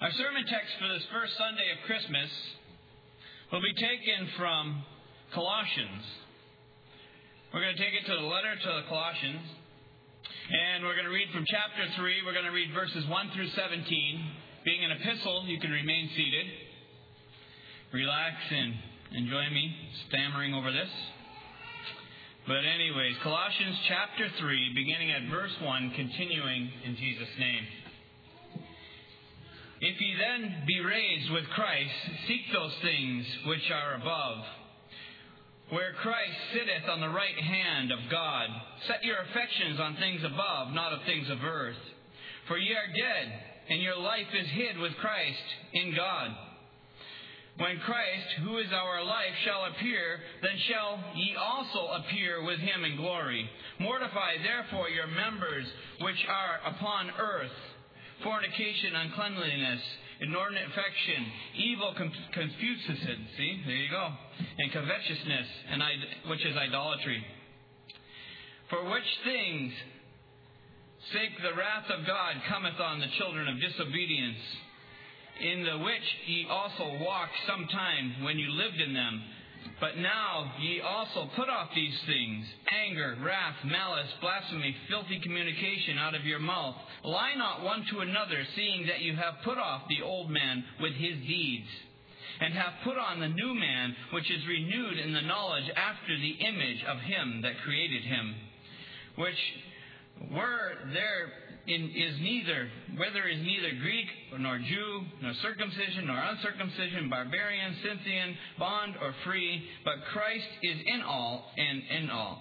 Our sermon text for this first Sunday of Christmas will be taken from Colossians. We're going to take it to the letter to the Colossians, and we're going to read from chapter 3. We're going to read verses 1 through 17. Being an epistle, you can remain seated. Relax and enjoy me stammering over this. But anyways, Colossians chapter 3, beginning at verse 1, continuing in Jesus' name. If ye then be raised with Christ, seek those things which are above, where Christ sitteth on the right hand of God. Set your affections on things above, not of things of earth. For ye are dead, and your life is hid with Christ in God. When Christ, who is our life, shall appear, then shall ye also appear with him in glory. Mortify therefore your members which are upon earth, fornication, uncleanliness, inordinate affection, evil concupiscence, and covetousness, which is idolatry. For which things sake the wrath of God cometh on the children of disobedience, in the which ye also walked sometime when you lived in them. But now ye also put off these things: anger, wrath, malice, blasphemy, filthy communication out of your mouth. Lie not one to another, seeing that you have put off the old man with his deeds, and have put on the new man, which is renewed in the knowledge after the image of him that created him. Whether is neither Greek nor Jew, nor circumcision nor uncircumcision, barbarian, Scythian, bond or free, but Christ is in all and in all.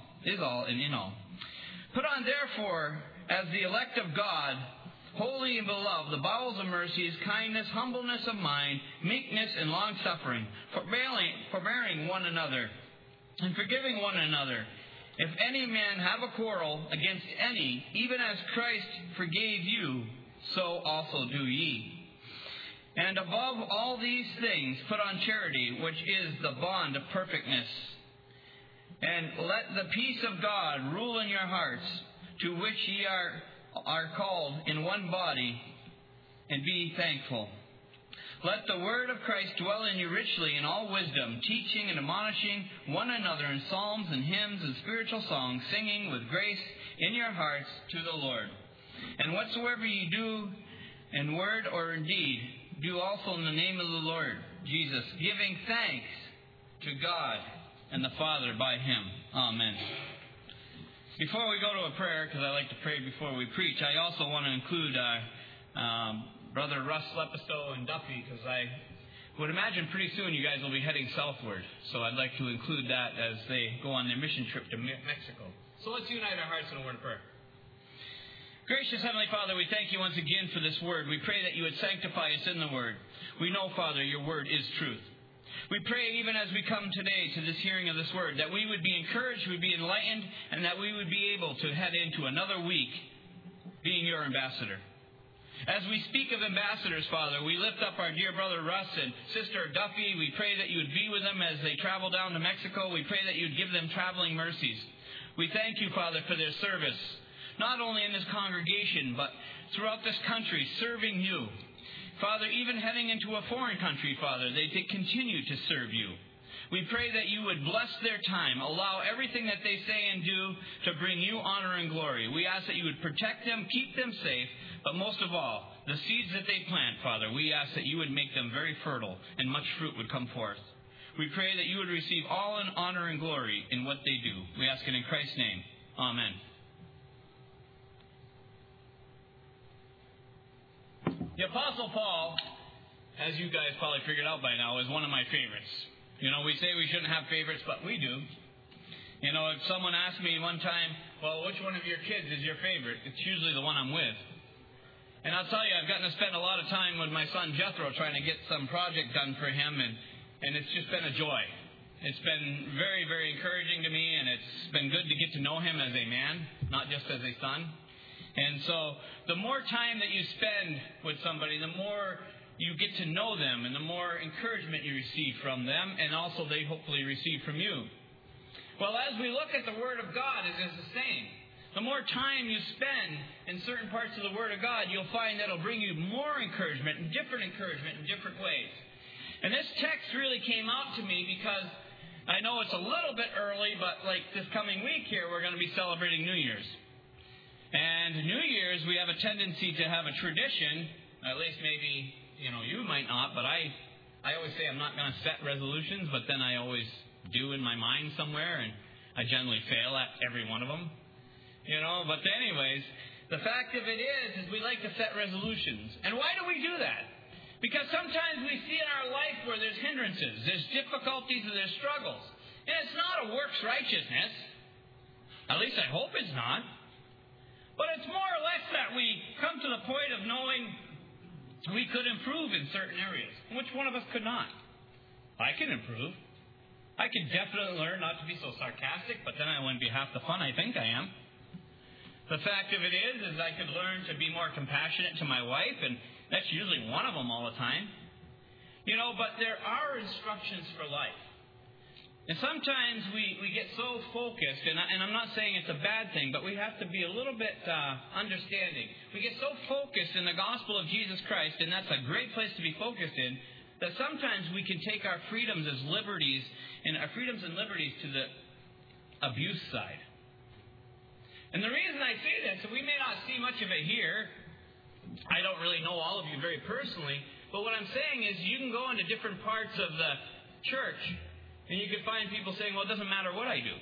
Put on therefore, as the elect of God, holy and beloved, the bowels of mercies, kindness, humbleness of mind, meekness, and long-suffering, forbearing one another, and forgiving one another. If any man have a quarrel against any, even as Christ forgave you, so also do ye. And above all these things put on charity, which is the bond of perfectness. And let the peace of God rule in your hearts, to which ye are called in one body, and be thankful. Let the word of Christ dwell in you richly in all wisdom, teaching and admonishing one another in psalms and hymns and spiritual songs, singing with grace in your hearts to the Lord. And whatsoever ye do in word or in deed, do also in the name of the Lord Jesus, giving thanks to God and the Father by him. Amen. Before we go to a prayer, because I like to pray before we preach, I also want to include Brother Russ Lepisto and Duffy, because I would imagine pretty soon you guys will be heading southward. So I'd like to include that as they go on their mission trip to Mexico. So let's unite our hearts in a word of prayer. Gracious Heavenly Father, we thank you once again for this word. We pray that you would sanctify us in the word. We know, Father, your word is truth. We pray even as we come today to this hearing of this word, that we would be encouraged, we'd be enlightened, and that we would be able to head into another week being your ambassador. As we speak of ambassadors, Father, we lift up our dear brother Russ and sister Duffy. We pray that you would be with them as they travel down to Mexico. We pray that you would give them traveling mercies. We thank you, Father, for their service, not only in this congregation, but throughout this country, serving you. Father, even heading into a foreign country, Father, they continue to serve you. We pray that you would bless their time, allow everything that they say and do to bring you honor and glory. We ask that you would protect them, keep them safe, but most of all, the seeds that they plant, Father, we ask that you would make them very fertile and much fruit would come forth. We pray that you would receive all in honor and glory in what they do. We ask it in Christ's name. Amen. The Apostle Paul, as you guys probably figured out by now, is one of my favorites. You know, we say we shouldn't have favorites, but we do. You know, if someone asked me one time, well, which one of your kids is your favorite? It's usually the one I'm with. And I'll tell you, I've gotten to spend a lot of time with my son Jethro trying to get some project done for him, and it's just been a joy. It's been very, very encouraging to me, and it's been good to get to know him as a man, not just as a son. And so the more time that you spend with somebody, the more you get to know them and the more encouragement you receive from them, and also they hopefully receive from you. Well, as we look at the Word of God, it is the same. The more time you spend in certain parts of the Word of God, you'll find that it'll bring you more encouragement in different ways. And this text really came out to me because I know it's a little bit early, but like this coming week here, we're going to be celebrating New Year's. And New Year's, we have a tendency to have a tradition, at least maybe, you might not, but I always say I'm not going to set resolutions, but then I always do in my mind somewhere, and I generally fail at every one of them. But anyways, the fact of it is we like to set resolutions. And why do we do that? Because sometimes we see in our life where there's hindrances, there's difficulties, and there's struggles. And it's not a works righteousness. At least I hope it's not. But it's more or less that we come to the point of knowing we could improve in certain areas. Which one of us could not? I can improve. I can definitely learn not to be so sarcastic, but then I wouldn't be half the fun I think I am. The fact of it is I could learn to be more compassionate to my wife, and that's usually one of them all the time. But there are instructions for life. And sometimes we get so focused, and I'm not saying it's a bad thing, but we have to be a little bit understanding. We get so focused in the gospel of Jesus Christ, and that's a great place to be focused in, that sometimes we can take our freedoms as liberties, and our freedoms and liberties to the abuse side. And the reason I say this, and we may not see much of it here, I don't really know all of you very personally, but what I'm saying is you can go into different parts of the church, and you can find people saying, well, it doesn't matter what I do.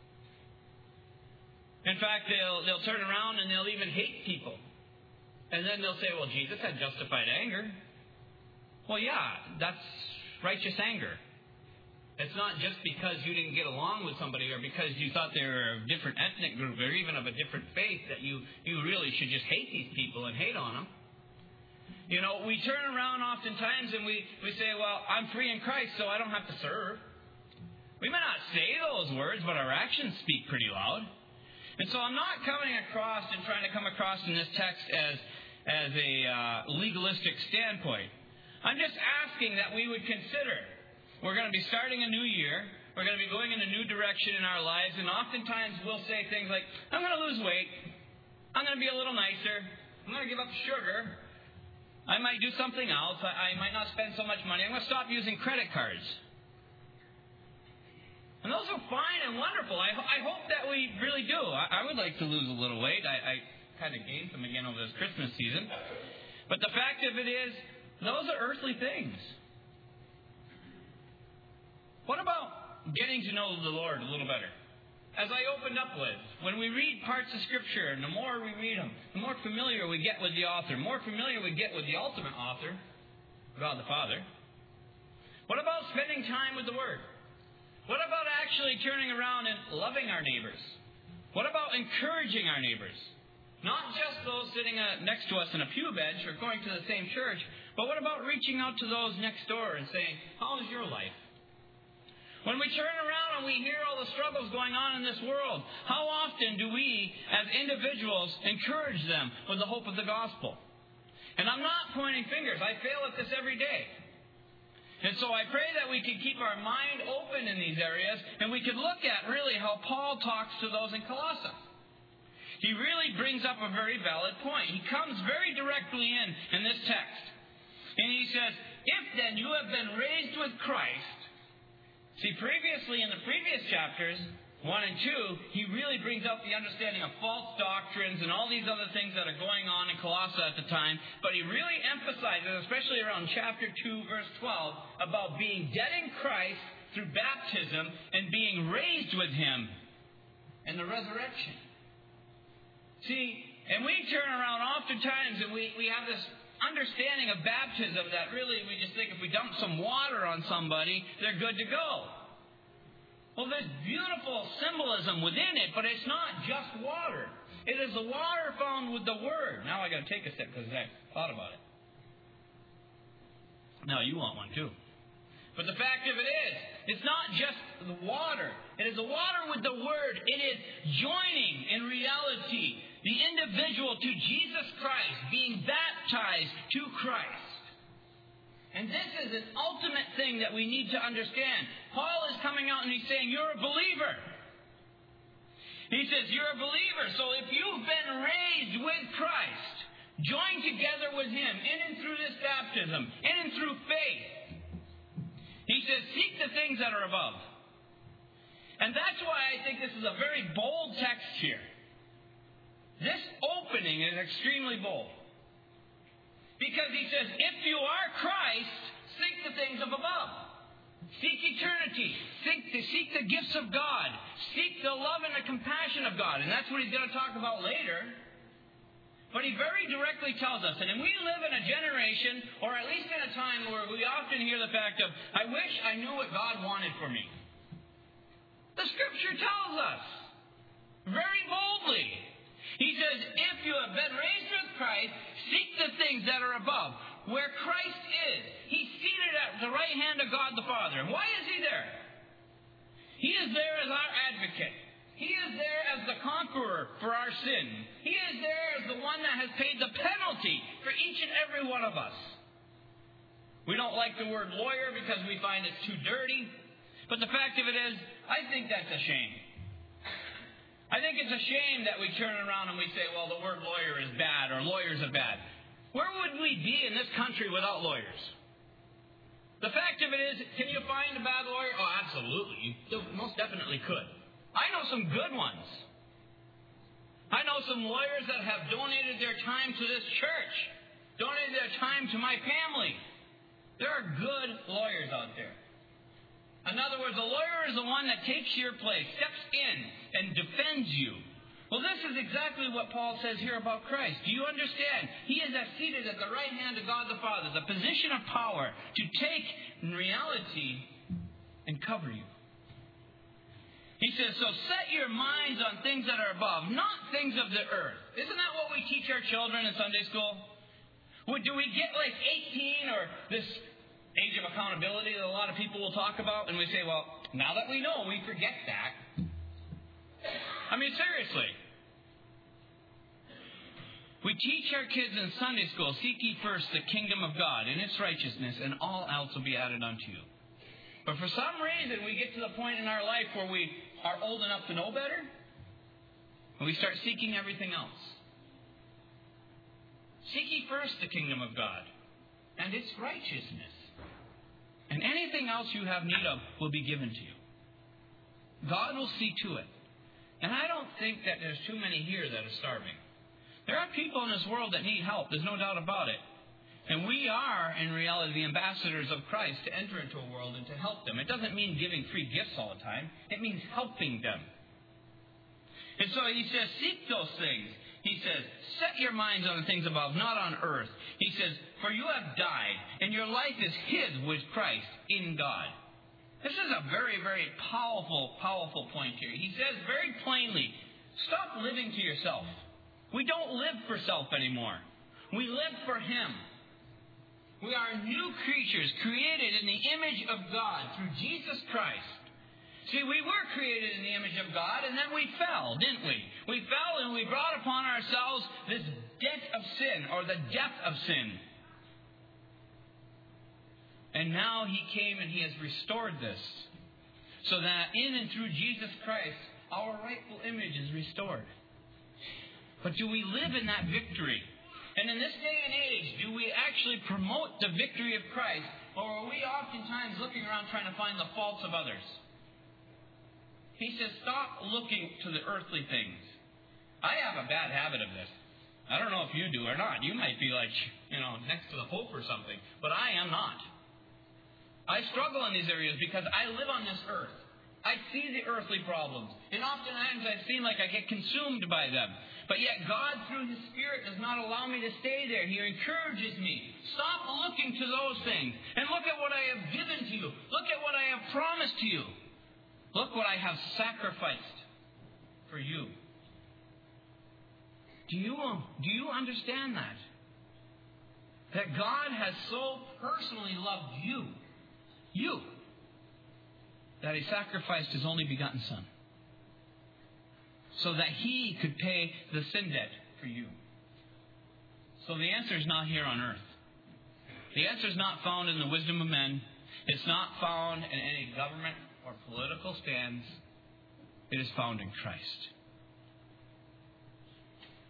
In fact, they'll turn around and they'll even hate people. And then they'll say, well, Jesus had justified anger. Well, yeah, that's righteous anger. It's not just because you didn't get along with somebody or because you thought they were a different ethnic group or even of a different faith that you really should just hate these people and hate on them. We turn around oftentimes and we say, well, I'm free in Christ, so I don't have to serve. We may not say those words, but our actions speak pretty loud. And so I'm not coming across and trying to come across in this text as a legalistic standpoint. I'm just asking that we would consider. We're going to be starting a new year. We're going to be going in a new direction in our lives. And oftentimes we'll say things like, I'm going to lose weight. I'm going to be a little nicer. I'm going to give up sugar. I might do something else. I might not spend so much money. I'm going to stop using credit cards. And those are fine and wonderful. I hope that we really do. I would like to lose a little weight. I kind of gained some again over this Christmas season. But the fact of it is, those are earthly things. What about getting to know the Lord a little better? As I opened up with, when we read parts of Scripture, and the more we read them, the more familiar we get with the author, the more familiar we get with the ultimate author, God the Father. What about spending time with the Word? What about actually turning around and loving our neighbors? What about encouraging our neighbors? Not just those sitting next to us in a pew bench or going to the same church, but what about reaching out to those next door and saying, how is your life? When we turn around and we hear all the struggles going on in this world, how often do we, as individuals, encourage them with the hope of the gospel? And I'm not pointing fingers. I fail at this every day. And so I pray that we can keep our mind open in these areas, and we can look at really how Paul talks to those in Colossae. He really brings up a very valid point. He comes very directly in this text. And he says, if then you have been raised with Christ. See, previously in the previous chapters, 1 and 2, he really brings up the understanding of false doctrines and all these other things that are going on in Colossae at the time. But he really emphasizes, especially around chapter 2, verse 12, about being dead in Christ through baptism and being raised with him in the resurrection. See, and we turn around oftentimes and we have this understanding of baptism that really we just think if we dump some water on somebody, they're good to go. Well, there's beautiful symbolism within it, but it's not just water. It is the water found with the Word. Now I got to take a step because I thought about it. Now you want one too. But the fact of it is, it's not just the water. It is the water with the Word. It is joining in reality the individual to Jesus Christ, being baptized to Christ. And this is an ultimate thing that we need to understand. Paul is coming out and he's saying, you're a believer. He says, you're a believer, so if you've been raised with Christ, joined together with Him in and through this baptism, in and through faith, He says, seek the things that are above. And that's why I think this is a very bold text here. This opening is extremely bold. Because he says, if you are Christ, seek the things of above. Seek eternity. Seek the gifts of God. Seek the love and the compassion of God. And that's what he's going to talk about later. But he very directly tells us, and we live in a generation, or at least in a time where we often hear the fact of, I wish I knew what God wanted for me. The Scripture tells us very boldly. He says, if you have been raised with Christ, seek the things that are above, where Christ is. He's seated at the right hand of God the Father. And why is He there? He is there as our advocate. He is there as the conqueror for our sin. He is there as the one that has paid the penalty for each and every one of us. We don't like the word lawyer because we find it too dirty. But the fact of it is, I think that's a shame. I think it's a shame that we turn around and we say, well, the word lawyer is bad or lawyers are bad. Where would we be in this country without lawyers? The fact of it is, can you find a bad lawyer? Oh, absolutely. You most definitely could. I know some good ones. I know some lawyers that have donated their time to this church, donated their time to my family. There are good lawyers out there. In other words, a lawyer is the one that takes your place, steps in, and defends you. Well, this is exactly what Paul says here about Christ. Do you understand? He is seated at the right hand of God the Father, the position of power to take, in reality, and cover you. He says, so set your minds on things that are above, not things of the earth. Isn't that what we teach our children in Sunday school? Do we get like 18 or this age of accountability that a lot of people will talk about, and we say, well, now that we know, we forget that. I mean, seriously. We teach our kids in Sunday school, seek ye first the kingdom of God and its righteousness, and all else will be added unto you. But for some reason, we get to the point in our life where we are old enough to know better, and we start seeking everything else. Seek ye first the kingdom of God and its righteousness. And anything else you have need of will be given to you. God will see to it. And I don't think that there's too many here that are starving. There are people in this world that need help. There's no doubt about it. And we are, in reality, the ambassadors of Christ to enter into a world and to help them. It doesn't mean giving free gifts all the time. It means helping them. And so he says, seek those things. He says, set your minds on the things above, not on earth. He says, for you have died, and your life is hid with Christ in God. This is a very, very powerful, powerful point here. He says very plainly, stop living to yourself. We don't live for self anymore. We live for Him. We are new creatures created in the image of God through Jesus Christ. See, we were created in the image of God, and then we fell, didn't we? We fell and we brought upon ourselves this debt of sin, or the death of sin. And now He came and He has restored this, so that in and through Jesus Christ, our rightful image is restored. But do we live in that victory? And in this day and age, do we actually promote the victory of Christ, or are we oftentimes looking around trying to find the faults of others? He says, stop looking to the earthly things. I have a bad habit of this. I don't know if you do or not. You might be like, next to the Pope or something. But I am not. I struggle in these areas because I live on this earth. I see the earthly problems. And oftentimes I seem like I get consumed by them. But yet God, through His Spirit, does not allow me to stay there. He encourages me. Stop looking to those things. And look at what I have given to you. Look at what I have promised to you. Look what I have sacrificed for you. Do you understand that? That God has so personally loved you, that He sacrificed His only begotten Son, so that He could pay the sin debt for you. So the answer is not here on earth. The answer is not found in the wisdom of men. It's not found in any government or political stands. It is found in Christ.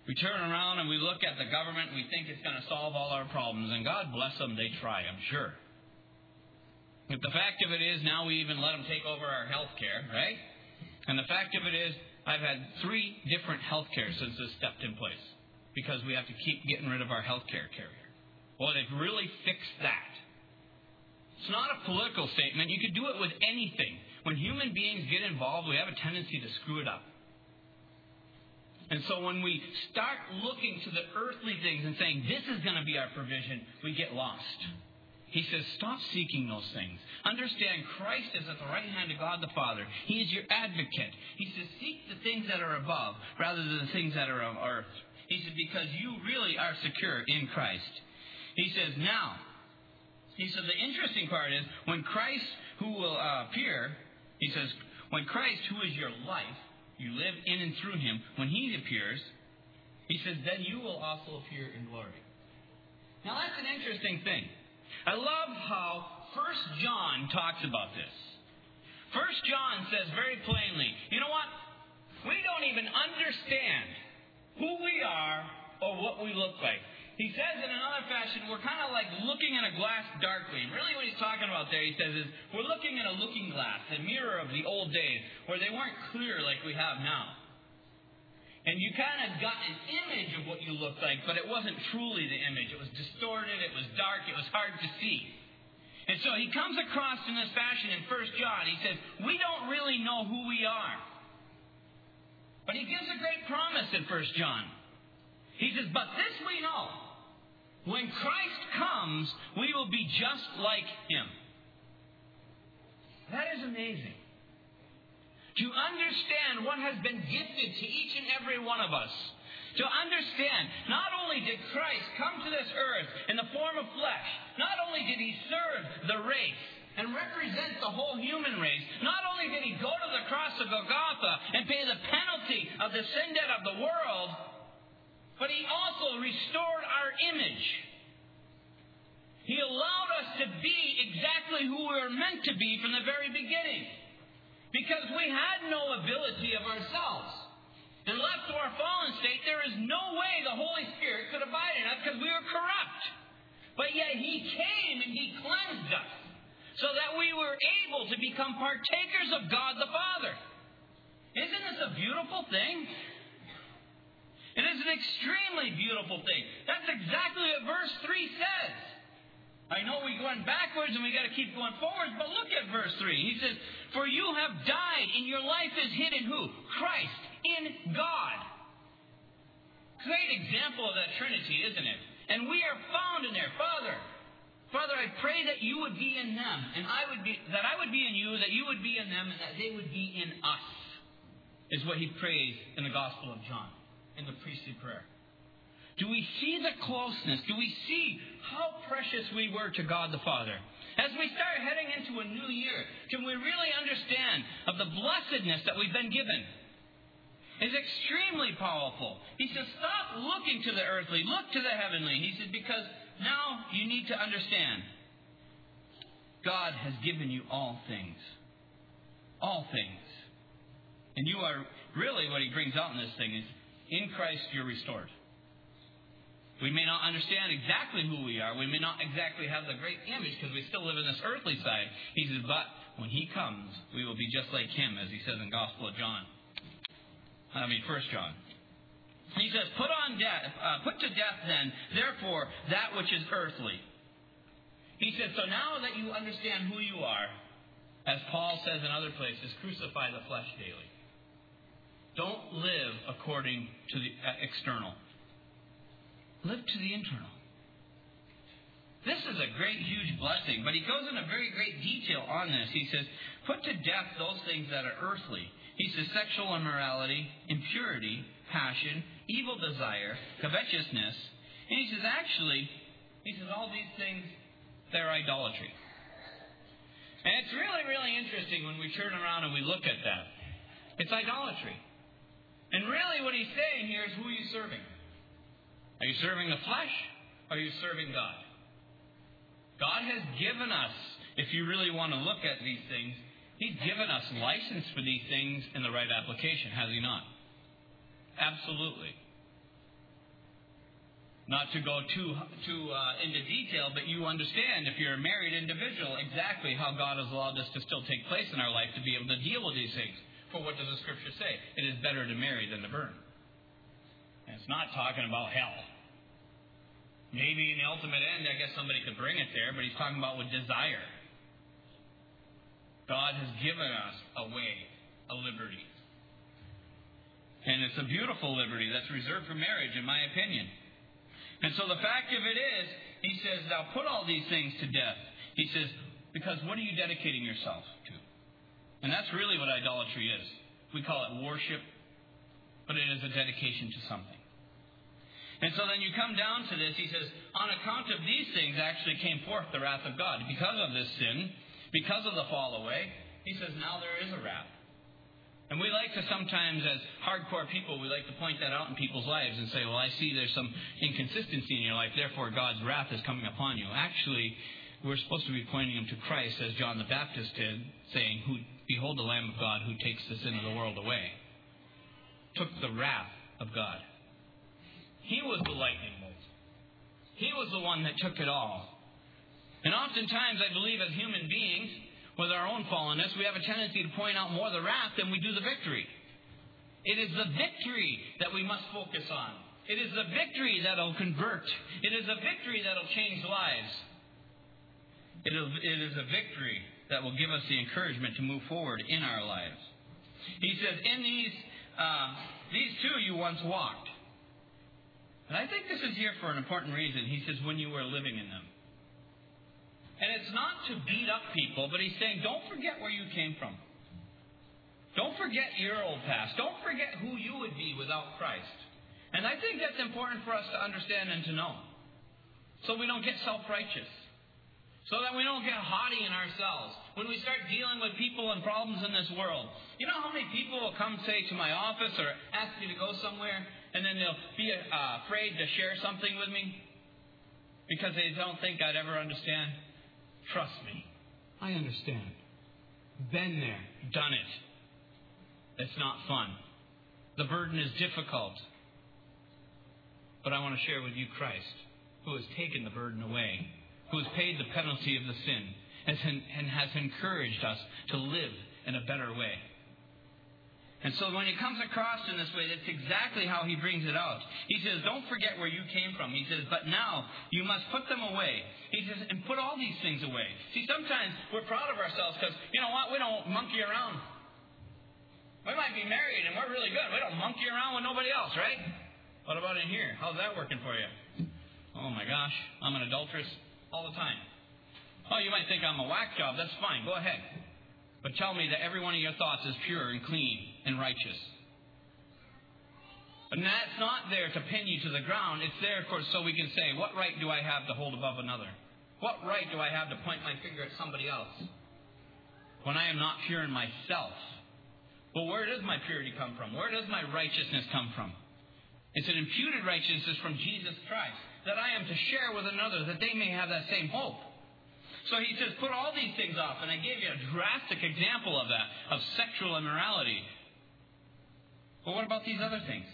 We turn around and we look at the government and we think it's going to solve all our problems. And God bless them, they try, I'm sure. But the fact of it is, now we even let them take over our health care, right? And the fact of it is, I've had 3 different health care since this stepped in place. Because we have to keep getting rid of our health care carrier. Well, they've really fixed that. It's not a political statement. You could do it with anything. When human beings get involved, we have a tendency to screw it up. And so when we start looking to the earthly things and saying, this is going to be our provision, we get lost. He says, stop seeking those things. Understand Christ is at the right hand of God the Father. He is your advocate. He says, seek the things that are above rather than the things that are of earth. He said, because you really are secure in Christ. He says, the interesting part is, when Christ, who will appear, he says, when Christ, who is your life, you live in and through him, when he appears, he says, then you will also appear in glory. Now that's an interesting thing. I love how 1 John talks about this. 1 John says very plainly, you know what? We don't even understand who we are or what we look like. He says in another fashion, we're kind of like looking in a glass darkly. Really what he's talking about there, he says, is we're looking in a looking glass, a mirror of the old days, where they weren't clear like we have now. And you kind of got an image of what you looked like, but it wasn't truly the image. It was distorted, it was dark, it was hard to see. And so he comes across in this fashion in 1 John. He says, we don't really know who we are. But he gives a great promise in 1 John. He says, but this we know. When Christ comes, we will be just like him. That is amazing. To understand what has been gifted to each and every one of us. To understand, not only did Christ come to this earth in the form of flesh, not only did he serve the race and represent the whole human race, not only did he go to the cross of Golgotha and pay the penalty of the sin debt of the world, but he also restored our image. He allowed us to be exactly who we were meant to be from the very beginning. Because we had no ability of ourselves. And left to our fallen state, there is no way the Holy Spirit could abide in us because we were corrupt. But yet he came and he cleansed us so that we were able to become partakers of God the Father. Isn't this a beautiful thing? It is an extremely beautiful thing. That's exactly what verse 3 says. I know we're going backwards and we got to keep going forwards, but look at verse 3. He says, for you have died and your life is hid in who? Christ, in God. Great example of that Trinity, isn't it? And we are found in there. Father, I pray that you would be in them, and I would be in you, that you would be in them, and that they would be in us, is what he prays in the Gospel of John, in the priestly prayer. Do we see the closeness? Do we see how precious we were to God the Father? As we start heading into a new year, can we really understand of the blessedness that we've been given? It's extremely powerful. He says, stop looking to the earthly, look to the heavenly. He said, because now you need to understand, God has given you all things. All things. And you are, really what he brings out in this thing is, in Christ you're restored. We may not understand exactly who we are. We may not exactly have the great image because we still live in this earthly side. He says, but when he comes, we will be just like him, as he says in Gospel of John. 1 John. He says, put to death then, therefore, that which is earthly. He says, so now that you understand who you are, as Paul says in other places, crucify the flesh daily. Don't live according to the external. Live to the internal. This is a great, huge blessing, but he goes into very great detail on this. He says, put to death those things that are earthly. He says, sexual immorality, impurity, passion, evil desire, covetousness. And he says, all these things, they're idolatry. And it's really, really interesting when we turn around and we look at that. It's idolatry. And really what he's saying here is, who are you serving? Are you serving the flesh? Or are you serving God? God has given us, if you really want to look at these things, he's given us license for these things in the right application, has he not? Absolutely. Not to go too into detail, but you understand, if you're a married individual, exactly how God has allowed this to still take place in our life to be able to deal with these things. For what does the Scripture say? It is better to marry than to burn. And it's not talking about hell. Maybe in the ultimate end, I guess somebody could bring it there, but he's talking about with desire. God has given us a way, a liberty. And it's a beautiful liberty that's reserved for marriage, in my opinion. And so the fact of it is, he says, now put all these things to death. He says, because what are you dedicating yourself to? And that's really what idolatry is. We call it worship, but it is a dedication to something. And so then you come down to this, he says, on account of these things actually came forth the wrath of God. Because of this sin, because of the fall away, he says, now there is a wrath. And we like to sometimes, as hardcore people, we like to point that out in people's lives and say, well, I see there's some inconsistency in your life, therefore God's wrath is coming upon you. Actually, we're supposed to be pointing them to Christ, as John the Baptist did, saying, behold the Lamb of God who takes the sin of the world away. Took the wrath of God. He was the lightning bolt. He was the one that took it all. And oftentimes, I believe, as human beings, with our own fallenness, we have a tendency to point out more the wrath than we do the victory. It is the victory that we must focus on. It is the victory that will convert. It is the victory that will change lives. It is a victory that will give us the encouragement to move forward in our lives. He says, in these two you once walked. And I think this is here for an important reason. He says, when you were living in them. And it's not to beat up people, but he's saying, don't forget where you came from. Don't forget your old past. Don't forget who you would be without Christ. And I think that's important for us to understand and to know. So we don't get self-righteous. So that we don't get haughty in ourselves. When we start dealing with people and problems in this world. You know how many people will come, say, to my office or ask me to go somewhere, and then they'll be afraid to share something with me? Because they don't think I'd ever understand. Trust me, I understand. Been there, done it. It's not fun. The burden is difficult. But I want to share with you Christ, who has taken the burden away, who has paid the penalty of the sin, and has encouraged us to live in a better way. And so when it comes across in this way, that's exactly how he brings it out. He says, don't forget where you came from. He says, but now you must put them away. He says, and put all these things away. See, sometimes we're proud of ourselves because, you know what, we don't monkey around. We might be married and we're really good. We don't monkey around with nobody else, right? What about in here? How's that working for you? Oh my gosh, I'm an adulteress all the time. Oh, you might think I'm a whack job. That's fine. Go ahead. But tell me that every one of your thoughts is pure and clean and righteous. And that's not there to pin you to the ground. It's there, of course, so we can say, what right do I have to hold above another? What right do I have to point my finger at somebody else when I am not pure in myself? Well, where does my purity come from? Where does my righteousness come from? It's an imputed righteousness from Jesus Christ that I am to share with another, that they may have that same hope. So he says, put all these things off. And I gave you a drastic example of that, of sexual immorality. But what about these other things?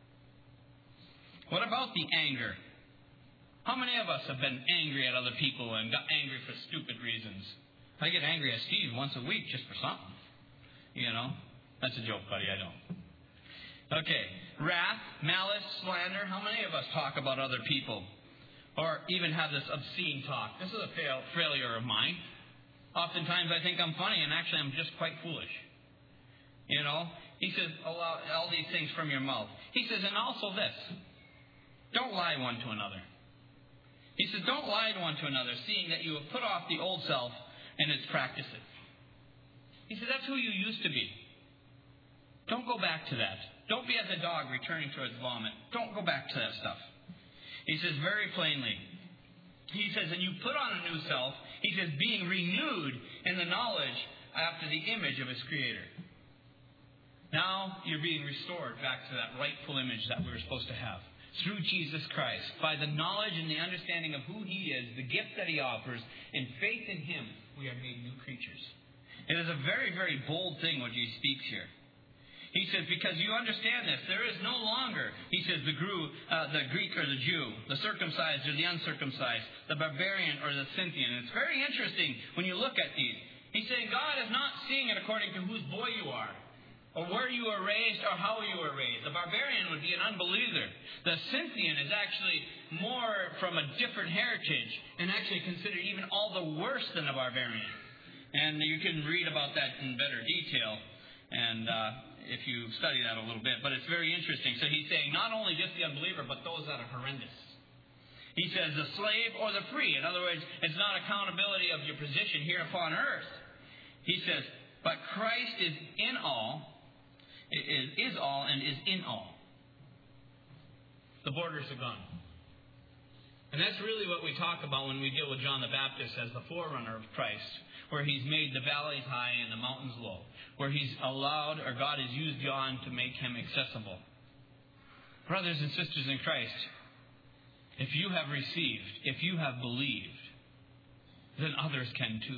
What about the anger? How many of us have been angry at other people and got angry for stupid reasons? I get angry at Steve once a week just for something. You know? That's a joke, buddy. I don't. Okay. Wrath, malice, slander. How many of us talk about other people? Or even have this obscene talk. This is a failure of mine. Oftentimes I think I'm funny, and actually I'm just quite foolish. You know? He says, allow all these things from your mouth. He says, and also this. Don't lie one to another. He says, don't lie one to another, seeing that you have put off the old self and its practices. He says, that's who you used to be. Don't go back to that. Don't be as a dog returning to its vomit. Don't go back to that stuff. He says very plainly, he says, and you put on a new self, he says, being renewed in the knowledge after the image of his Creator. Now you're being restored back to that rightful image that we were supposed to have. Through Jesus Christ, by the knowledge and the understanding of who he is, the gift that he offers, and faith in him, we are made new creatures. It is a very, very bold thing what he speaks here. He says, because you understand this, there is no longer, he says, the Greek or the Jew, the circumcised or the uncircumcised, the barbarian or the Scythian. And it's very interesting when you look at these. He's saying God is not seeing it according to whose boy you are, or where you were raised, or how you were raised. The barbarian would be an unbeliever. The Scythian is actually more from a different heritage, and actually considered even all the worse than the barbarian. And you can read about that in better detail, and if you study that a little bit. But it's very interesting. So he's saying not only just the unbeliever, but those that are horrendous. He says the slave or the free. In other words, it's not accountability of your position here upon earth. He says, but Christ is in all, is all and is in all. The borders are gone. And that's really what we talk about when we deal with John the Baptist as the forerunner of Christ, where he's made the valleys high and the mountains low, where he's allowed, or God has used John to make him accessible. Brothers and sisters in Christ, if you have received, if you have believed, then others can too.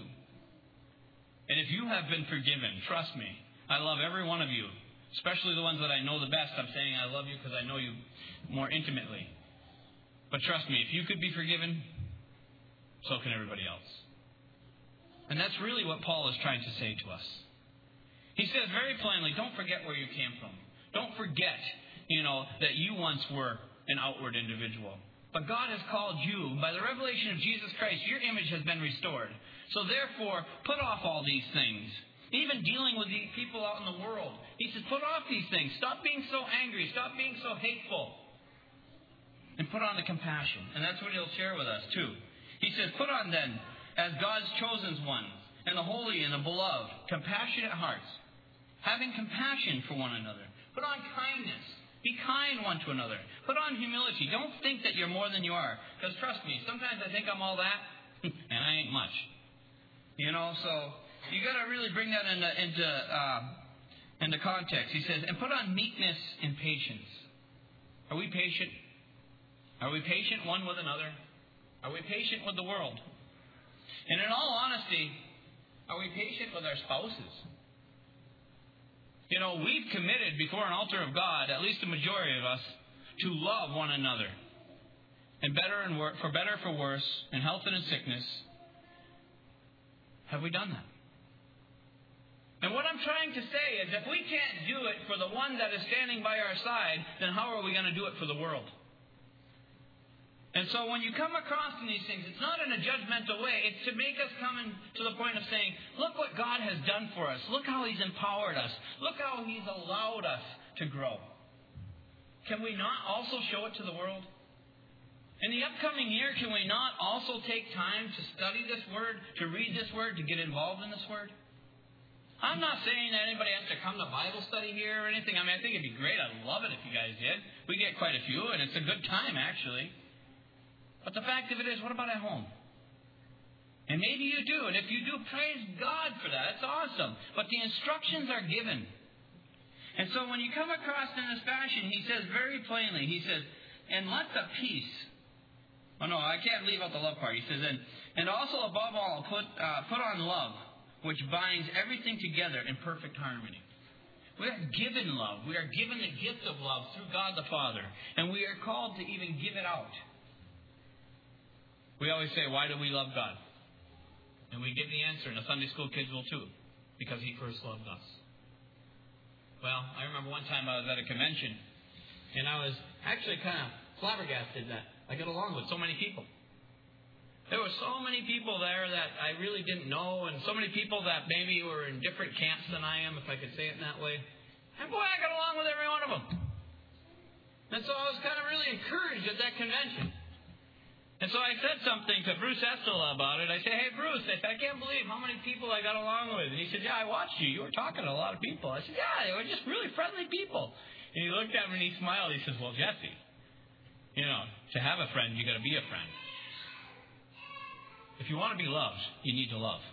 And if you have been forgiven, trust me, I love every one of you, especially the ones that I know the best. I'm saying I love you because I know you more intimately. But trust me, if you could be forgiven, so can everybody else. And that's really what Paul is trying to say to us. He says very plainly, don't forget where you came from. Don't forget, that you once were an outward individual. But God has called you, by the revelation of Jesus Christ, your image has been restored. So therefore, put off all these things. Even dealing with the people out in the world. He says, put off these things. Stop being so angry. Stop being so hateful. And put on the compassion. And that's what he'll share with us too. He says, put on then, as God's chosen ones, and the holy and the beloved, compassionate hearts, having compassion for one another. Put on kindness. Be kind one to another. Put on humility. Don't think that you're more than you are. Because trust me, sometimes I think I'm all that, and I ain't much. So you got to really bring that into context. He says, and put on meekness and patience. Are we patient? Are we patient one with another? Are we patient with the world? And in all honesty, are we patient with our spouses? We've committed before an altar of God, at least the majority of us, to love one another. And for better, for worse, in health and in sickness. Have we done that? And what I'm trying to say is, if we can't do it for the one that is standing by our side, then how are we going to do it for the world? And so when you come across in these things, it's not in a judgmental way. It's to make us come to the point of saying, look what God has done for us. Look how He's empowered us. Look how He's allowed us to grow. Can we not also show it to the world? In the upcoming year, can we not also take time to study this Word, to read this Word, to get involved in this Word? I'm not saying that anybody has to come to Bible study here or anything. I think it'd be great. I'd love it if you guys did. We get quite a few, and it's a good time, actually. But the fact of it is, what about at home? And maybe you do. And if you do, praise God for that. It's awesome. But the instructions are given. And so when you come across in this fashion, he says very plainly, he says, and let the peace. Oh, no, I can't leave out the love part. He says, and also above all, put on love, which binds everything together in perfect harmony. We are given love. We are given the gift of love through God the Father. And we are called to even give it out. We always say, why do we love God? And we give the answer, and the Sunday school kids will too. Because He first loved us. Well, I remember one time I was at a convention, and I was actually kind of flabbergasted that I get along with so many people. There were so many people there that I really didn't know, and so many people that maybe were in different camps than I am, if I could say it in that way. And boy, I got along with every one of them. And so I was kind of really encouraged at that convention. And so I said something to Bruce Estela about it. I said, hey, Bruce, I can't believe how many people I got along with. And he said, yeah, I watched you. You were talking to a lot of people. I said, yeah, they were just really friendly people. And he looked at me and he smiled. He says, well, Jesse, to have a friend, you got to be a friend. If you want to be loved, you need to love.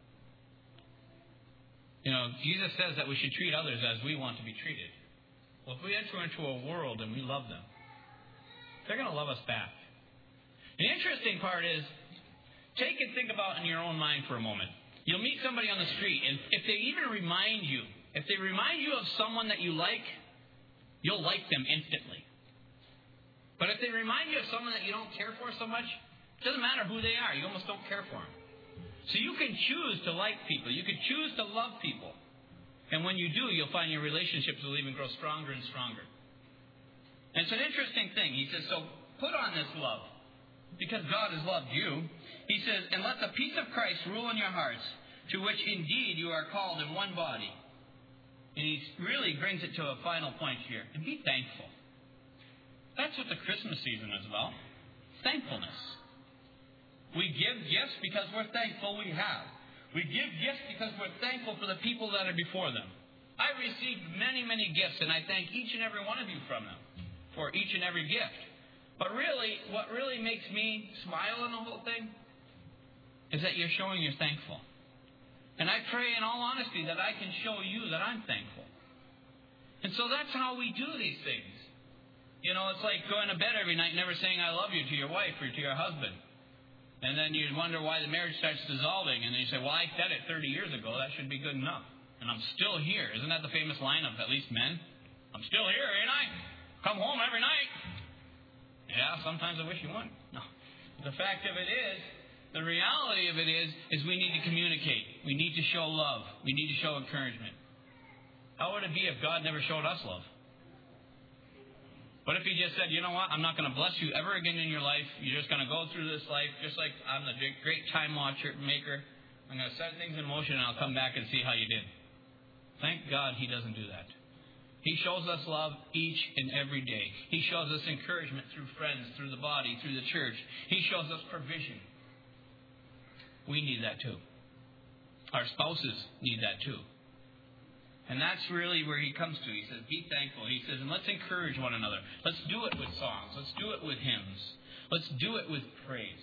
Jesus says that we should treat others as we want to be treated. Well, if we enter into a world and we love them, they're going to love us back. The interesting part is, take and think about in your own mind for a moment. You'll meet somebody on the street, and if they even remind you If they remind you of someone that you like, you'll like them instantly. But if they remind you of someone that you don't care for so much, it doesn't matter who they are. You almost don't care for them. So you can choose to like people. You can choose to love people. And when you do, you'll find your relationships will even grow stronger and stronger. And it's an interesting thing. He says, so put on this love. Because God has loved you. He says, and let the peace of Christ rule in your hearts, to which indeed you are called in one body. And he really brings it to a final point here. And be thankful. That's what the Christmas season is about. Thankfulness. We give gifts because we're thankful we have. We give gifts because we're thankful for the people that are before them. I received many, many gifts, and I thank each and every one of you from them for each and every gift. But really, what really makes me smile in the whole thing is that you're showing you're thankful. And I pray in all honesty that I can show you that I'm thankful. And so that's how we do these things. You know, it's like going to bed every night never saying I love you to your wife or to your husband. And then you wonder why the marriage starts dissolving. And then you say, well, I said it 30 years ago. That should be good enough. And I'm still here. Isn't that the famous line of at least men? I'm still here, ain't I? Come home every night. Yeah, sometimes I wish you wouldn't. No. The fact of it is, the reality of it is we need to communicate. We need to show love. We need to show encouragement. How would it be if God never showed us love? What if he just said, you know what, I'm not going to bless you ever again in your life. You're just going to go through this life just like I'm the great time watcher maker. I'm going to set things in motion and I'll come back and see how you did. Thank God he doesn't do that. He shows us love each and every day. He shows us encouragement through friends, through the body, through the church. He shows us provision. We need that too. Our spouses need that too. And that's really where he comes to. He says, be thankful. He says, and let's encourage one another. Let's do it with songs. Let's do it with hymns. Let's do it with praise.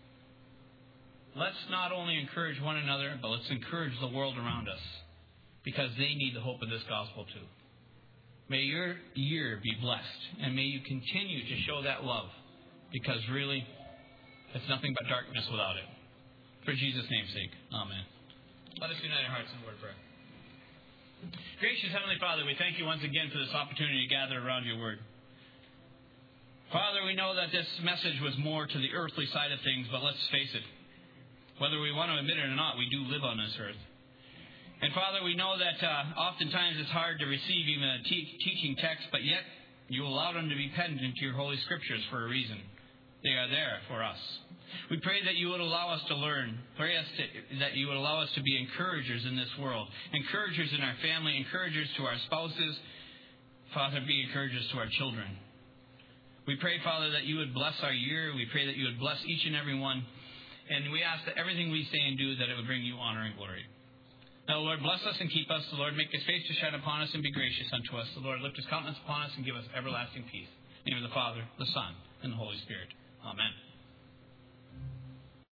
Let's not only encourage one another, but let's encourage the world around us. Because they need the hope of this gospel too. May your year be blessed. And may you continue to show that love. Because really, it's nothing but darkness without it. For Jesus' name's sake. Amen. Let us unite our hearts in word of prayer. Gracious Heavenly Father, we thank you once again for this opportunity to gather around your word. Father, we know that this message was more to the earthly side of things, but let's face it. Whether we want to admit it or not, we do live on this earth. And Father, we know that oftentimes it's hard to receive even a teaching text, but yet you allow them to be penned into your Holy Scriptures for a reason. They are there for us. We pray that you would allow us to learn. Pray that you would allow us to be encouragers in this world. Encouragers in our family. Encouragers to our spouses. Father, be encouragers to our children. We pray, Father, that you would bless our year. We pray that you would bless each and every one. And we ask that everything we say and do, that it would bring you honor and glory. Now, Lord, bless us and keep us. The Lord, make his face to shine upon us and be gracious unto us. The Lord, lift his countenance upon us and give us everlasting peace. In the name of the Father, the Son, and the Holy Spirit. Amen.